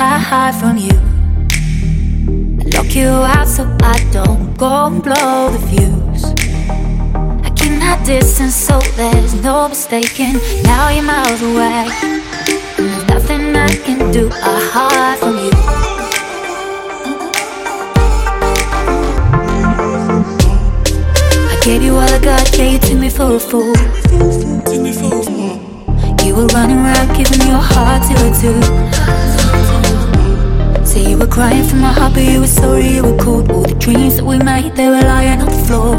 hide from you. I lock you out so I don't go and blow the fuse. I keep my distance so there's no mistaking. Now you're miles away, and there's nothing I can do. I hide from you. Gave you all I got, yeah, you took me for a fool. You were running around, giving your heart to a two. Say you were crying for my heart, but you were sorry, you were cold. All the dreams that we made, they were lying on the floor.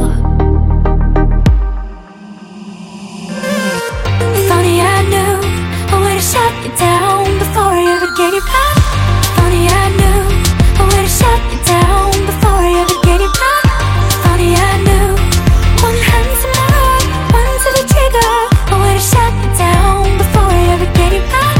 If only I knew a way to shut you down before I ever gave you back. If only I knew a way to shut you down before I ever gave you back. If only I knew one hand to my heart, one to the trigger, a way to shut you down before I ever get you back.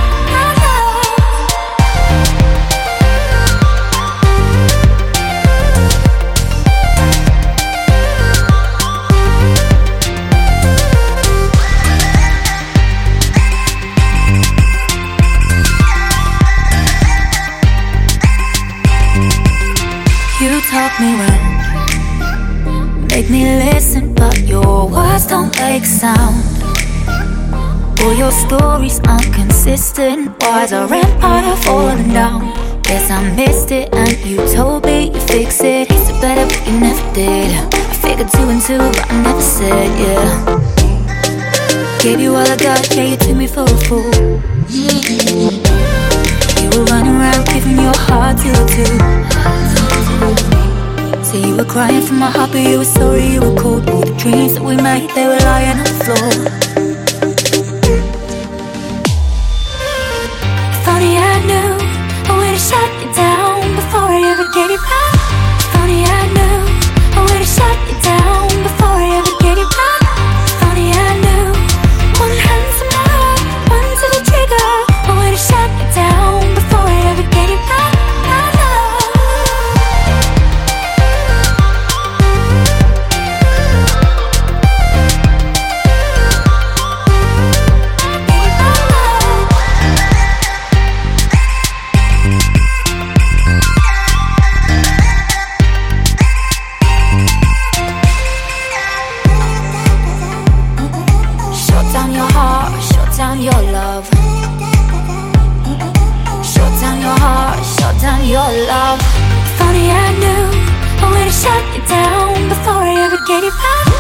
You taught me well, make me listen, but your words don't make sound. All your stories aren't consistent. Why's our empire falling down? Guess I missed it and you told me you fix it. Used to better but you never did. I figured 2 and 2 but I never said yeah. Gave you all I got, yeah, you took me for a fool. You were running around giving your heart to a two. Say you were crying for my heart, but you were sorry, you were cold. All the dreams that we made, they were lying on the floor. If only I knew a way to shut you down before I ever gave you back. If only I knew a way to shut you down before I ever gave you back. If only I knew one hand to my heart, one to the trigger, a way to shut you down before I ever gave you back. Down your love, shut down your heart, shut down your love. If only I knew a way to shut you down before I ever gave you back.